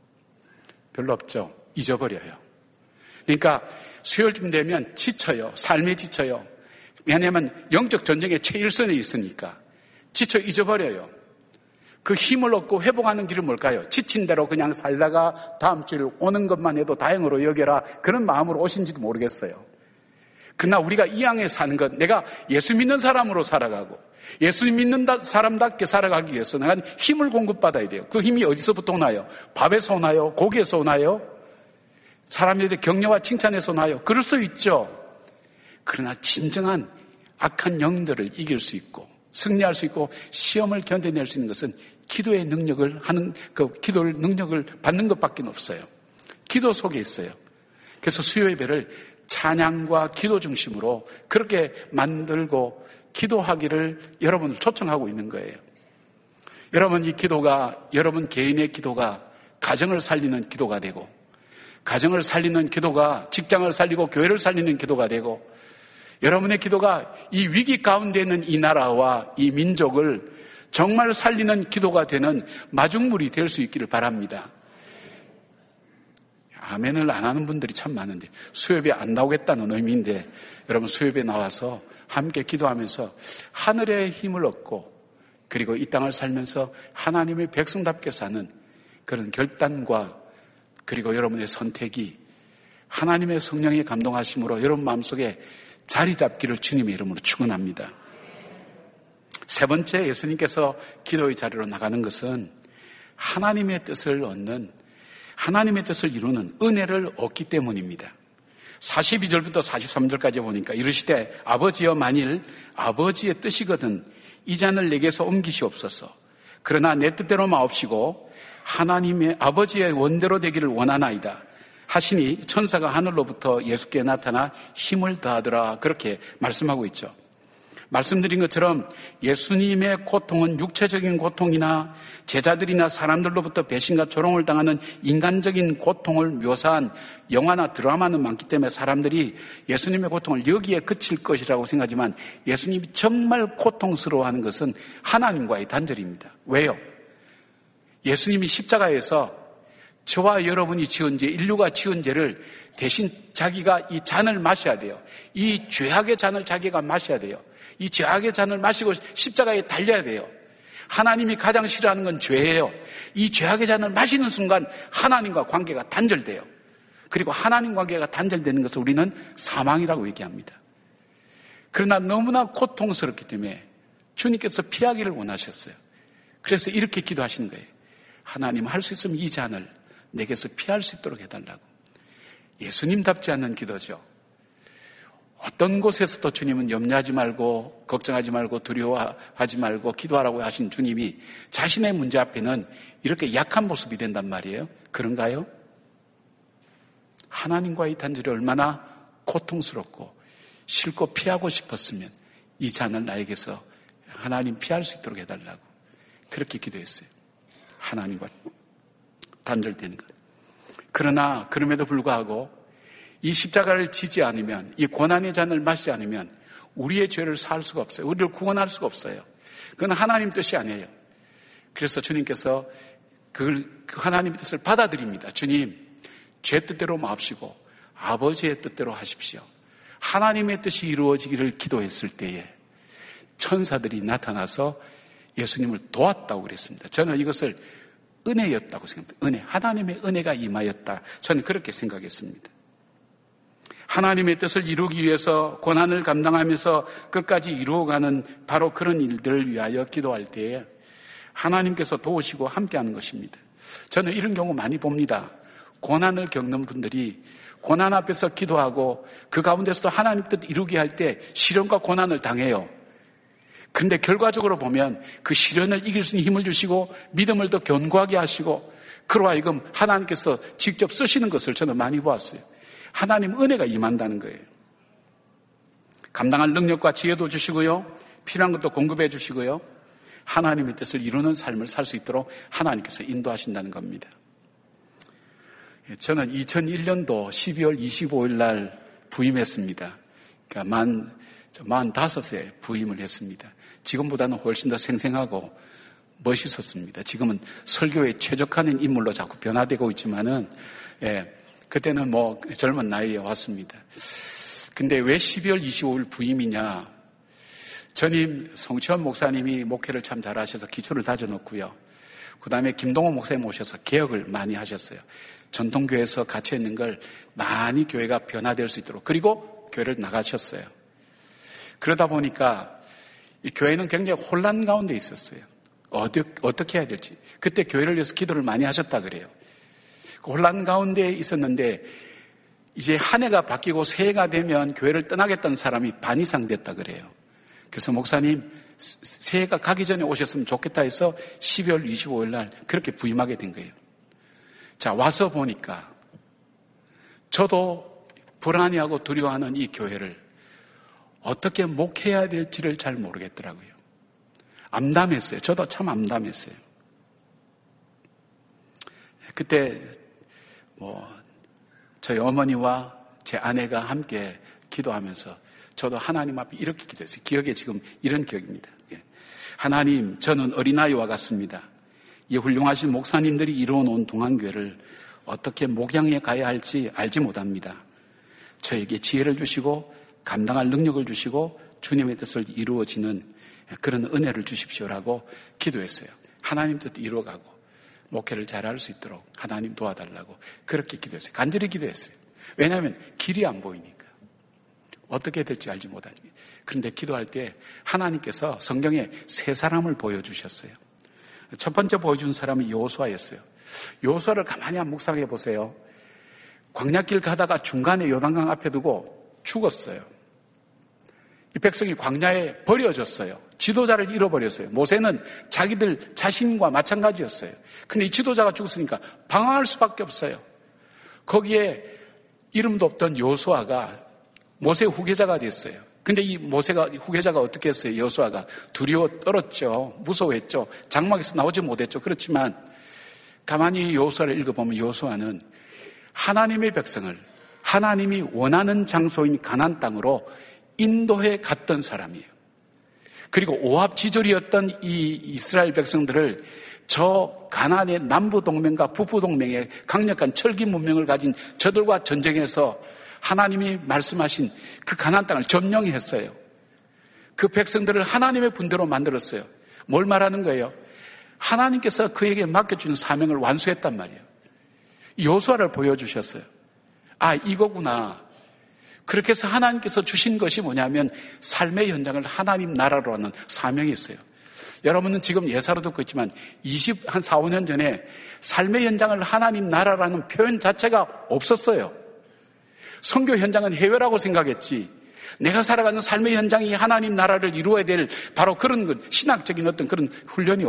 별로 없죠. 잊어버려요. 그러니까 수요일쯤 되면 지쳐요. 삶에 지쳐요. 왜냐하면 영적 전쟁의 최일선에 있으니까 지쳐 잊어버려요. 그 힘을 얻고 회복하는 길은 뭘까요? 지친 대로 그냥 살다가 다음 주일 오는 것만 해도 다행으로 여겨라 그런 마음으로 오신지도 모르겠어요. 그러나 우리가 이 땅에 사는 것, 내가 예수 믿는 사람으로 살아가고 예수 믿는 사람답게 살아가기 위해서 내가 힘을 공급받아야 돼요. 그 힘이 어디서부터 오나요? 밥에서 오나요? 고기에서 오나요? 사람들의 격려와 칭찬에서 오나요? 그럴 수 있죠. 그러나 진정한 악한 영들을 이길 수 있고 승리할 수 있고 시험을 견뎌낼 수 있는 것은 기도의 능력을 하는 기도의 능력을 받는 것밖에 없어요. 기도 속에 있어요. 그래서 수요 예배를 찬양과 기도 중심으로 그렇게 만들고 기도하기를 여러분을 초청하고 있는 거예요. 여러분 이 기도가 여러분 개인의 기도가 가정을 살리는 기도가 되고 가정을 살리는 기도가 직장을 살리고 교회를 살리는 기도가 되고 여러분의 기도가 이 위기 가운데 있는 이 나라와 이 민족을 정말 살리는 기도가 되는 마중물이 될 수 있기를 바랍니다. 아멘을 안 하는 분들이 참 많은데 수요예배 안 나오겠다는 의미인데 여러분 수요예배 나와서 함께 기도하면서 하늘의 힘을 얻고 그리고 이 땅을 살면서 하나님의 백성답게 사는 그런 결단과 그리고 여러분의 선택이 하나님의 성령의 감동하심으로 여러분 마음속에 자리 잡기를 주님의 이름으로 축원합니다. 세 번째 예수님께서 기도의 자리로 나가는 것은 하나님의 뜻을 얻는 하나님의 뜻을 이루는 은혜를 얻기 때문입니다. 42절부터 43절까지 보니까 이르시되 아버지여 만일 아버지의 뜻이거든 이 잔을 내게서 옮기시옵소서. 그러나 내 뜻대로 마옵시고 하나님의 아버지의 원대로 되기를 원하나이다 하시니 천사가 하늘로부터 예수께 나타나 힘을 더하더라 그렇게 말씀하고 있죠. 말씀드린 것처럼 예수님의 고통은 육체적인 고통이나 제자들이나 사람들로부터 배신과 조롱을 당하는 인간적인 고통을 묘사한 영화나 드라마는 많기 때문에 사람들이 예수님의 고통을 여기에 그칠 것이라고 생각하지만 예수님이 정말 고통스러워하는 것은 하나님과의 단절입니다. 왜요? 예수님이 십자가에서 저와 여러분이 지은 죄, 인류가 지은 죄를 대신 자기가 이 잔을 마셔야 돼요. 이 죄악의 잔을 자기가 마셔야 돼요. 이 죄악의 잔을 마시고 십자가에 달려야 돼요. 하나님이 가장 싫어하는 건 죄예요. 이 죄악의 잔을 마시는 순간 하나님과 관계가 단절돼요. 그리고 하나님 관계가 단절되는 것을 우리는 사망이라고 얘기합니다. 그러나 너무나 고통스럽기 때문에 주님께서 피하기를 원하셨어요. 그래서 이렇게 기도하시는 거예요. 하나님 할 수 있으면 이 잔을 내게서 피할 수 있도록 해달라고. 예수님답지 않는 기도죠. 어떤 곳에서도 주님은 염려하지 말고 걱정하지 말고 두려워하지 말고 기도하라고 하신 주님이 자신의 문제 앞에는 이렇게 약한 모습이 된단 말이에요. 그런가요? 하나님과의 단절이 얼마나 고통스럽고 싫고 피하고 싶었으면 이 잔을 나에게서 하나님 피할 수 있도록 해달라고 그렇게 기도했어요. 하나님과 단절되는 것. 그러나 그럼에도 불구하고 이 십자가를 지지 않으면 이 고난의 잔을 마시지 않으면 우리의 죄를 사할 수가 없어요. 우리를 구원할 수가 없어요. 그건 하나님 뜻이 아니에요. 그래서 주님께서 그 하나님의 뜻을 받아들입니다. 주님, 죄 뜻대로 마옵시고 아버지의 뜻대로 하십시오. 하나님의 뜻이 이루어지기를 기도했을 때에 천사들이 나타나서 예수님을 도왔다고 그랬습니다. 저는 이것을 은혜였다고 생각합니다. 은혜, 하나님의 은혜가 임하였다. 저는 그렇게 생각했습니다. 하나님의 뜻을 이루기 위해서 고난을 감당하면서 끝까지 이루어가는 바로 그런 일들을 위하여 기도할 때에 하나님께서 도우시고 함께하는 것입니다. 저는 이런 경우 많이 봅니다. 고난을 겪는 분들이 고난 앞에서 기도하고 그 가운데서도 하나님 뜻 이루게 할 때 시련과 고난을 당해요. 그런데 결과적으로 보면 그 시련을 이길 수 있는 힘을 주시고 믿음을 더 견고하게 하시고 그로 하여금 하나님께서 직접 쓰시는 것을 저는 많이 보았어요. 하나님 은혜가 임한다는 거예요. 감당할 능력과 지혜도 주시고요. 필요한 것도 공급해 주시고요. 하나님의 뜻을 이루는 삶을 살 수 있도록 하나님께서 인도하신다는 겁니다. 저는 2001년도 12월 25일 날 부임했습니다. 그러니까 45세 부임을 했습니다. 지금보다는 훨씬 더 생생하고 멋있었습니다. 지금은 설교에 최적화된 인물로 자꾸 변화되고 있지만은, 그때는 젊은 나이에 왔습니다. 근데 왜 12월 25일 부임이냐? 전임 송치원 목사님이 목회를 참 잘하셔서 기초를 다져놓고요. 그 다음에 김동호 목사님 오셔서 개혁을 많이 하셨어요. 전통교회에서 갇혀있는 걸 많이 교회가 변화될 수 있도록. 그리고 교회를 나가셨어요. 그러다 보니까 이 교회는 굉장히 혼란 가운데 있었어요. 어떻게 해야 될지. 그때 교회를 위해서 기도를 많이 하셨다 그래요. 혼란 가운데 있었는데 이제 한 해가 바뀌고 새해가 되면 교회를 떠나겠다는 사람이 반 이상 됐다 그래요. 그래서 목사님 새해가 가기 전에 오셨으면 좋겠다 해서 12월 25일 날 그렇게 부임하게 된 거예요. 자, 와서 보니까 저도 불안해하고 두려워하는 이 교회를 어떻게 목회해야 될지를 잘 모르겠더라고요. 암담했어요. 저도 참 암담했어요. 그때 저희 어머니와 제 아내가 함께 기도하면서 저도 하나님 앞에 이렇게 기도했어요. 기억에 지금 이런 기억입니다. 하나님, 저는 어린아이와 같습니다. 이 훌륭하신 목사님들이 이루어놓은 동안교회를 어떻게 목양해 가야 할지 알지 못합니다. 저에게 지혜를 주시고 감당할 능력을 주시고 주님의 뜻을 이루어지는 그런 은혜를 주십시오라고 기도했어요. 하나님 뜻 이루어가고 목회를 잘할 수 있도록 하나님 도와달라고 그렇게 기도했어요. 간절히 기도했어요. 왜냐하면 길이 안 보이니까. 어떻게 될지 알지 못하니까. 그런데 기도할 때 하나님께서 성경에 세 사람을 보여주셨어요. 첫 번째 보여준 사람이 여호수아였어요. 여호수아를 가만히 한번 묵상해 보세요. 광야길 가다가 중간에 요단강 앞에 두고 죽었어요. 이 백성이 광야에 버려졌어요. 지도자를 잃어버렸어요. 모세는 자기들 자신과 마찬가지였어요. 근데 이 지도자가 죽었으니까 방황할 수밖에 없어요. 거기에 이름도 없던 여호수아가 모세의 후계자가 됐어요. 근데 이 모세가 후계자가 어떻게 했어요? 여호수아가 두려워 떨었죠. 무서워했죠. 장막에서 나오지 못했죠. 그렇지만 가만히 여호수아를 읽어보면 여호수아는 하나님의 백성을 하나님이 원하는 장소인 가나안 땅으로 인도해 갔던 사람이에요. 그리고 오합지졸이었던 이 이스라엘 백성들을 저 가나안의 남부동맹과 북부동맹의 강력한 철기 문명을 가진 저들과 전쟁해서 하나님이 말씀하신 그 가나안 땅을 점령했어요. 그 백성들을 하나님의 분대로 만들었어요. 뭘 말하는 거예요? 하나님께서 그에게 맡겨주는 사명을 완수했단 말이에요. 여호수아를 보여주셨어요. 아, 이거구나. 그렇게 해서 하나님께서 주신 것이 뭐냐면 삶의 현장을 하나님 나라로 하는 사명이 있어요. 여러분은 지금 예사로 듣고 있지만 한 4, 5년 전에 삶의 현장을 하나님 나라라는 표현 자체가 없었어요. 선교 현장은 해외라고 생각했지. 내가 살아가는 삶의 현장이 하나님 나라를 이루어야 될 바로 그런 신학적인 어떤 그런 훈련이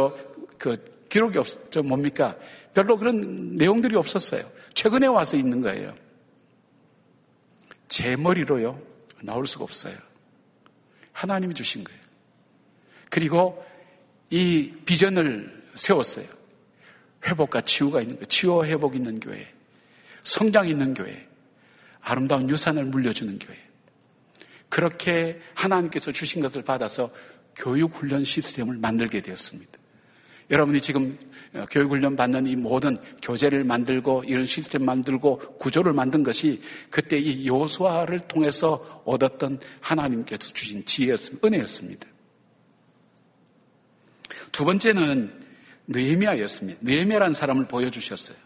기록이 뭡니까? 별로 그런 내용들이 없었어요. 최근에 와서 있는 거예요. 제 머리로요, 나올 수가 없어요. 하나님이 주신 거예요. 그리고 이 비전을 세웠어요. 회복과 치유가 있는 교회, 치유와 회복 있는 교회, 성장 있는 교회, 아름다운 유산을 물려주는 교회. 그렇게 하나님께서 주신 것을 받아서 교육훈련 시스템을 만들게 되었습니다. 여러분이 지금 교육훈련 받는 이 모든 교재를 만들고 이런 시스템 만들고 구조를 만든 것이 그때 이 여호수아를 통해서 얻었던 하나님께서 주신 지혜였습니다. 은혜였습니다. 두 번째는 느헤미야였습니다. 느헤미야라는 사람을 보여주셨어요.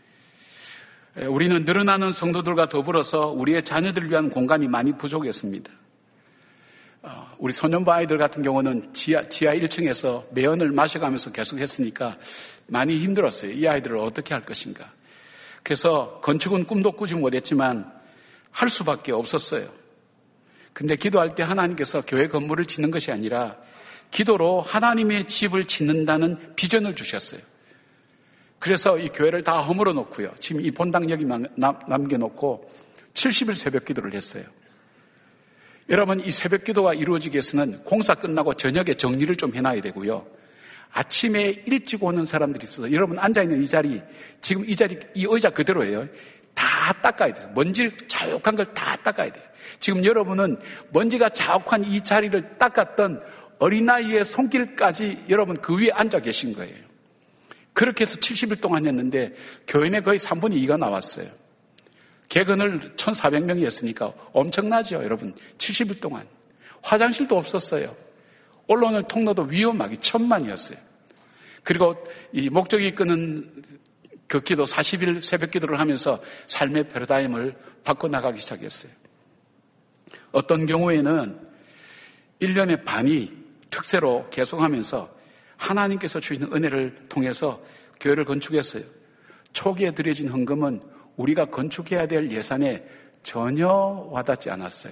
우리는 늘어나는 성도들과 더불어서 우리의 자녀들을 위한 공간이 많이 부족했습니다. 우리 소년부 아이들 같은 경우는 지하 1층에서 매연을 마셔가면서 계속 했으니까 많이 힘들었어요. 이 아이들을 어떻게 할 것인가. 그래서 건축은 꿈도 꾸지 못했지만 할 수밖에 없었어요. 근데 기도할 때 하나님께서 교회 건물을 짓는 것이 아니라 기도로 하나님의 집을 짓는다는 비전을 주셨어요. 그래서 이 교회를 다 허물어 놓고요. 지금 이 본당 여기만 남겨놓고 70일 새벽 기도를 했어요. 여러분, 이 새벽 기도가 이루어지기 위해서는 공사 끝나고 저녁에 정리를 좀 해놔야 되고요. 아침에 일찍 오는 사람들이 있어서 여러분 앉아있는 이 자리, 지금 이 자리, 이 의자 그대로예요. 다 닦아야 돼요. 먼지 자욱한 걸 다 닦아야 돼요. 지금 여러분은 먼지가 자욱한 이 자리를 닦았던 어린아이의 손길까지 여러분 그 위에 앉아 계신 거예요. 그렇게 해서 70일 동안 했는데 교인의 거의 3분의 2가 나왔어요. 객원을 1,400명이었으니까 엄청나죠, 여러분. 70일 동안. 화장실도 없었어요. 올라오는 통로도 위험하기 천만이었어요. 그리고 이 목적이 끄는 그 기도 40일 새벽 기도를 하면서 삶의 패러다임을 바꿔나가기 시작했어요. 어떤 경우에는 1년의 반이 특세로 계속하면서 하나님께서 주시는 은혜를 통해서 교회를 건축했어요. 초기에 들여진 헌금은 우리가 건축해야 될 예산에 전혀 와닿지 않았어요.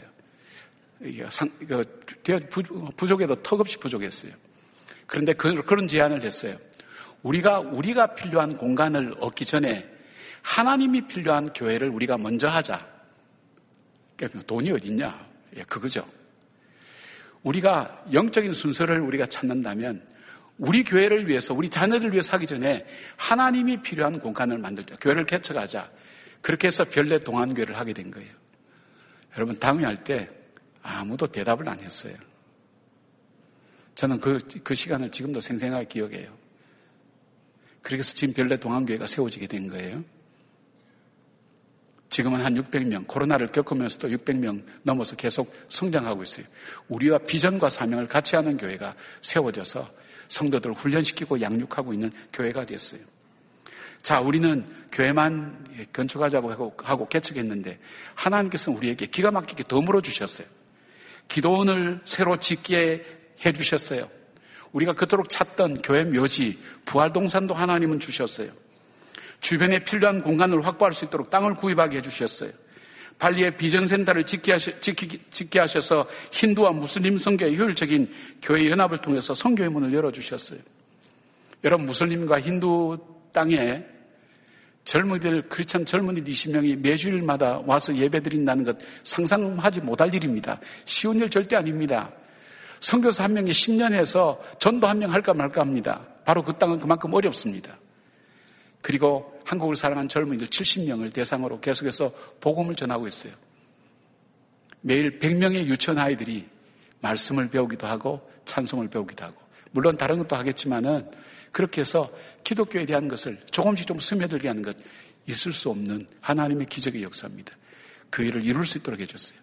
부족해도 턱없이 부족했어요. 그런데 그런 제안을 했어요. 우리가 필요한 공간을 얻기 전에 하나님이 필요한 교회를 우리가 먼저 하자. 그러니까 돈이 어딨냐? 예, 그거죠. 우리가 영적인 순서를 우리가 찾는다면 우리 교회를 위해서, 우리 자녀를 위해서 하기 전에 하나님이 필요한 공간을 만들자. 교회를 개척하자. 그렇게 해서 별내 동안교회를 하게 된 거예요. 여러분, 당회할 때 아무도 대답을 안 했어요. 저는 그 시간을 지금도 생생하게 기억해요. 그래서 지금 별내 동안교회가 세워지게 된 거예요. 지금은 한 600명, 코로나를 겪으면서도 600명 넘어서 계속 성장하고 있어요. 우리와 비전과 사명을 같이 하는 교회가 세워져서 성도들을 훈련시키고 양육하고 있는 교회가 됐어요. 자, 우리는 교회만 건축하자고 하고 개척했는데 하나님께서는 우리에게 기가 막히게 더 물어주셨어요. 기도원을 새로 짓게 해주셨어요. 우리가 그토록 찾던 교회 묘지, 부활동산도 하나님은 주셨어요. 주변에 필요한 공간을 확보할 수 있도록 땅을 구입하게 해주셨어요. 발리의 비전센터를 짓게 하셔서 힌두와 무슬림 선교의 효율적인 교회 연합을 통해서 선교의 문을 열어주셨어요. 여러분, 무슬림과 힌두 땅에 젊은이들, 크리스찬 젊은이들 20명이 매주일마다 와서 예배드린다는 것 상상하지 못할 일입니다. 쉬운 일 절대 아닙니다. 선교사 한 명이 10년 해서 전도 한 명 할까 말까 합니다. 바로 그 땅은 그만큼 어렵습니다. 그리고 한국을 사랑한 젊은이들 70명을 대상으로 계속해서 복음을 전하고 있어요. 매일 100명의 유치원 아이들이 말씀을 배우기도 하고 찬송을 배우기도 하고, 물론 다른 것도 하겠지만은 그렇게 해서 기독교에 대한 것을 조금씩 좀 스며들게 하는 것, 있을 수 없는 하나님의 기적의 역사입니다. 그 일을 이룰 수 있도록 해줬어요.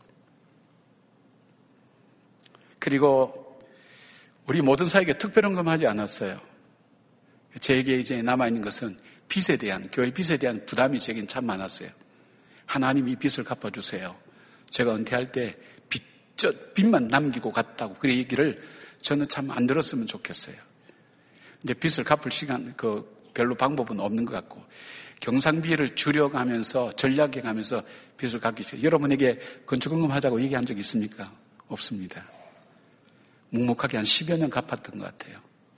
그리고 우리 모든 사에게 특별헌금 하지 않았어요. 제게 이제 남아있는 것은 빚에 대한, 교회 빚에 대한 부담이 제겐 참 많았어요. 하나님 이 빚을 갚아주세요. 제가 은퇴할 때 빚만 남기고 갔다고 그 얘기를 저는 참 안 들었으면 좋겠어요. 근데 빚을 갚을 시간, 별로 방법은 없는 것 같고, 경상비를 줄여가면서, 전략해가면서 빚을 갚기 시작해요. 여러분에게 건축헌금 하자고 얘기한 적 있습니까? 없습니다. 묵묵하게 한 10여 년 갚았던 것 같아요.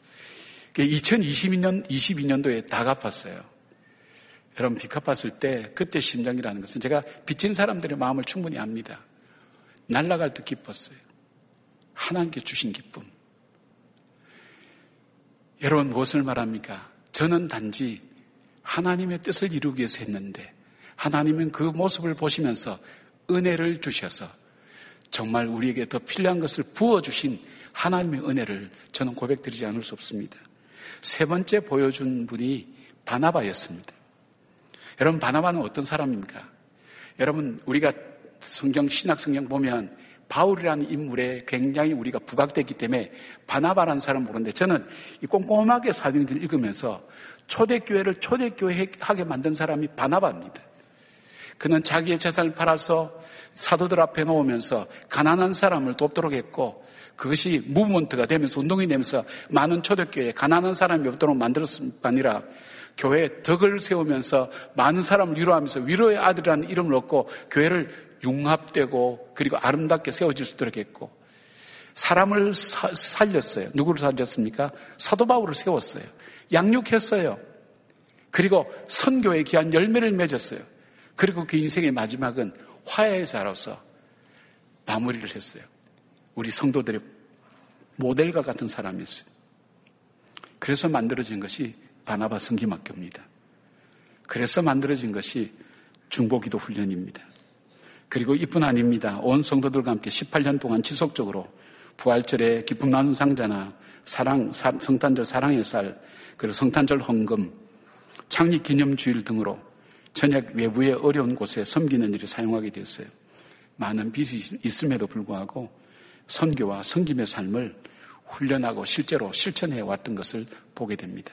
2022년도에 다 갚았어요. 여러분, 빚 갚았을 때 그때 심정이라는 것은 제가 빚진 사람들의 마음을 충분히 압니다. 날아갈 듯 기뻤어요. 하나님께 주신 기쁨. 여러분, 무엇을 말합니까? 저는 단지 하나님의 뜻을 이루기 위해서 했는데 하나님은 그 모습을 보시면서 은혜를 주셔서 정말 우리에게 더 필요한 것을 부어주신 하나님의 은혜를 저는 고백드리지 않을 수 없습니다. 세 번째 보여준 분이 바나바였습니다. 여러분, 바나바는 어떤 사람입니까? 여러분, 우리가 신약 성경 보면 바울이라는 인물에 굉장히 우리가 부각됐기 때문에 바나바라는 사람은 모르는데, 저는 이 꼼꼼하게 사도행전을 읽으면서 초대교회를 초대교회하게 만든 사람이 바나바입니다. 그는 자기의 재산을 팔아서 사도들 앞에 놓으면서 가난한 사람을 돕도록 했고, 그것이 무브먼트가 되면서 운동이 되면서 많은 초대교회에 가난한 사람이 없도록 만들었을 뿐 아니라 교회에 덕을 세우면서 많은 사람을 위로하면서 위로의 아들이라는 이름을 얻고 교회를 융합되고 그리고 아름답게 세워질 수 있도록 했고, 사람을 살렸어요. 누구를 살렸습니까? 사도 바울을 세웠어요. 양육했어요. 그리고 선교에 귀한 열매를 맺었어요. 그리고 그 인생의 마지막은 화해의 자로서 마무리를 했어요. 우리 성도들의 모델과 같은 사람이었어요. 그래서 만들어진 것이 바나바 성김학교입니다. 그래서 만들어진 것이 중보기도 훈련입니다. 그리고 이뿐 아닙니다. 온 성도들과 함께 18년 동안 지속적으로 부활절에 기쁨 나눈 상자나 성탄절 사랑의 쌀, 그리고 성탄절 헌금, 창립기념주일 등으로 전역 외부의 어려운 곳에 섬기는 일에 사용하게 됐어요. 많은 빚이 있음에도 불구하고 선교와 섬김의 삶을 훈련하고 실제로 실천해 왔던 것을 보게 됩니다.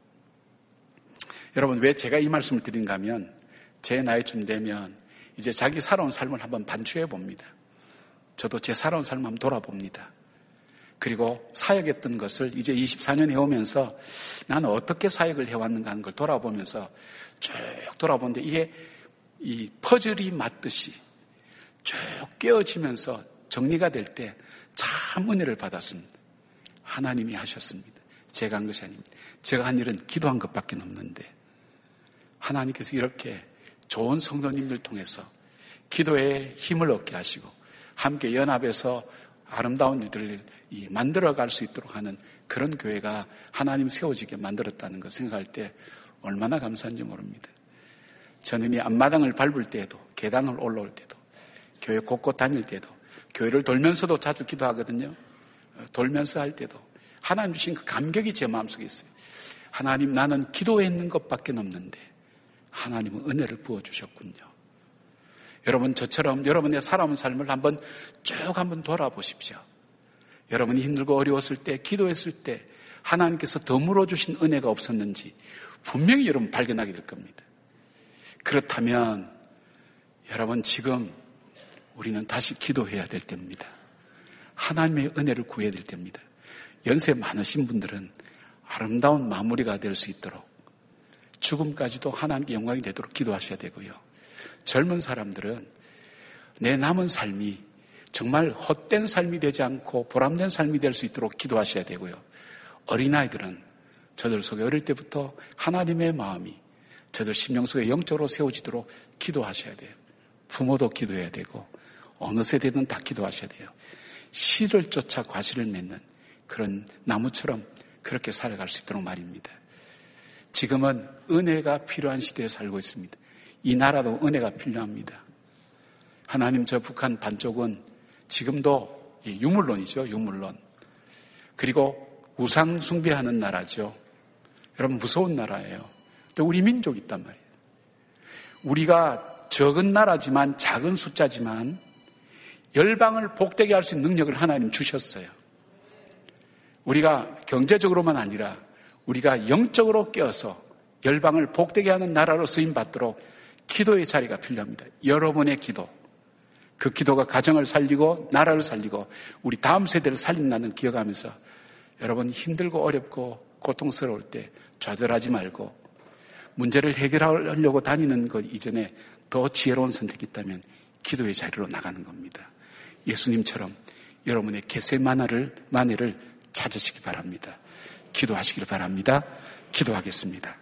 여러분, 왜 제가 이 말씀을 드린가 하면 제 나이쯤 되면 이제 자기 살아온 삶을 한번 반추해 봅니다. 저도 제 살아온 삶을 한번 돌아봅니다. 그리고 사역했던 것을 이제 24년 해오면서 나는 어떻게 사역을 해왔는가 하는 걸 돌아보면서 쭉 돌아보는데, 이게 이 퍼즐이 맞듯이 쭉 깨어지면서 정리가 될 때 참 은혜를 받았습니다. 하나님이 하셨습니다. 제가 한 것이 아닙니다. 제가 한 일은 기도한 것밖에 없는데 하나님께서 이렇게 좋은 성도님들 통해서 기도에 힘을 얻게 하시고 함께 연합해서 아름다운 일들을 만들어갈 수 있도록 하는 그런 교회가 하나님 세워지게 만들었다는 걸 생각할 때 얼마나 감사한지 모릅니다. 저는 이 앞마당을 밟을 때에도, 계단을 올라올 때도, 교회 곳곳 다닐 때도, 교회를 돌면서도 자주 기도하거든요. 돌면서 할 때도 하나님 주신 그 감격이 제 마음속에 있어요. 하나님, 나는 기도했는 것밖에 없는데 하나님은 은혜를 부어주셨군요. 여러분, 저처럼 여러분의 살아온 삶을 한번 돌아보십시오. 여러분이 힘들고 어려웠을 때, 기도했을 때 하나님께서 더 물어주신 은혜가 없었는지 분명히 여러분 발견하게 될 겁니다. 그렇다면 여러분, 지금 우리는 다시 기도해야 될 때입니다. 하나님의 은혜를 구해야 될 때입니다. 연세 많으신 분들은 아름다운 마무리가 될 수 있도록 죽음까지도 하나님께 영광이 되도록 기도하셔야 되고요. 젊은 사람들은 내 남은 삶이 정말 헛된 삶이 되지 않고 보람된 삶이 될 수 있도록 기도하셔야 되고요. 어린아이들은 저들 속에 어릴 때부터 하나님의 마음이 저들 심령 속에 영적으로 세워지도록 기도하셔야 돼요. 부모도 기도해야 되고 어느 세대든 다 기도하셔야 돼요. 씨를 쫓아 과실을 맺는 그런 나무처럼 그렇게 살아갈 수 있도록 말입니다. 지금은 은혜가 필요한 시대에 살고 있습니다. 이 나라도 은혜가 필요합니다. 하나님, 저 북한 반쪽은 지금도 유물론이죠. 유물론. 그리고 우상 숭배하는 나라죠. 여러분, 무서운 나라예요. 또 우리 민족이 있단 말이에요. 우리가 적은 나라지만, 작은 숫자지만 열방을 복되게 할 수 있는 능력을 하나님 주셨어요. 우리가 경제적으로만 아니라 우리가 영적으로 깨어서 열방을 복되게 하는 나라로 쓰임받도록 기도의 자리가 필요합니다. 여러분의 기도, 그 기도가 가정을 살리고 나라를 살리고 우리 다음 세대를 살린다는 기억하면서 여러분, 힘들고 어렵고 고통스러울 때 좌절하지 말고 문제를 해결하려고 다니는 것 이전에 더 지혜로운 선택이 있다면 기도의 자리로 나가는 겁니다. 예수님처럼 여러분의 겟세마네를 찾으시기 바랍니다. 기도하시길 바랍니다. 기도하겠습니다.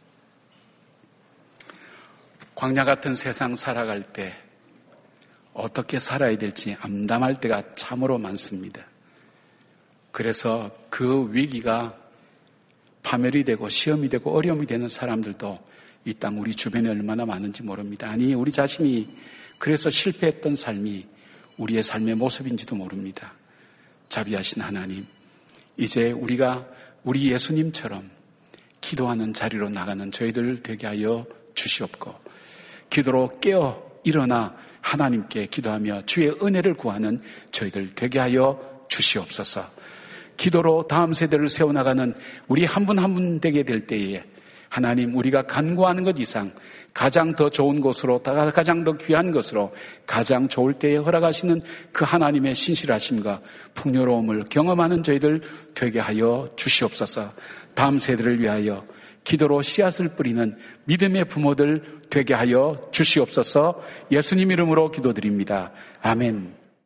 광야 같은 세상 살아갈 때 어떻게 살아야 될지 암담할 때가 참으로 많습니다. 그래서 그 위기가 파멸이 되고 시험이 되고 어려움이 되는 사람들도 이 땅 우리 주변에 얼마나 많은지 모릅니다. 아니, 우리 자신이 그래서 실패했던 삶이 우리의 삶의 모습인지도 모릅니다. 자비하신 하나님, 이제 우리가 우리 예수님처럼 기도하는 자리로 나가는 저희들 되게 하여 주시옵고, 기도로 깨어 일어나 하나님께 기도하며 주의 은혜를 구하는 저희들 되게 하여 주시옵소서. 기도로 다음 세대를 세워나가는 우리 한 분 한 분 되게 될 때에 하나님, 우리가 간구하는 것 이상 가장 더 좋은 곳으로, 가장 더 귀한 것으로 가장 좋을 때에 허락하시는 그 하나님의 신실하심과 풍요로움을 경험하는 저희들 되게 하여 주시옵소서. 다음 세대를 위하여 기도로 씨앗을 뿌리는 믿음의 부모들 되게 하여 주시옵소서. 예수님 이름으로 기도드립니다. 아멘.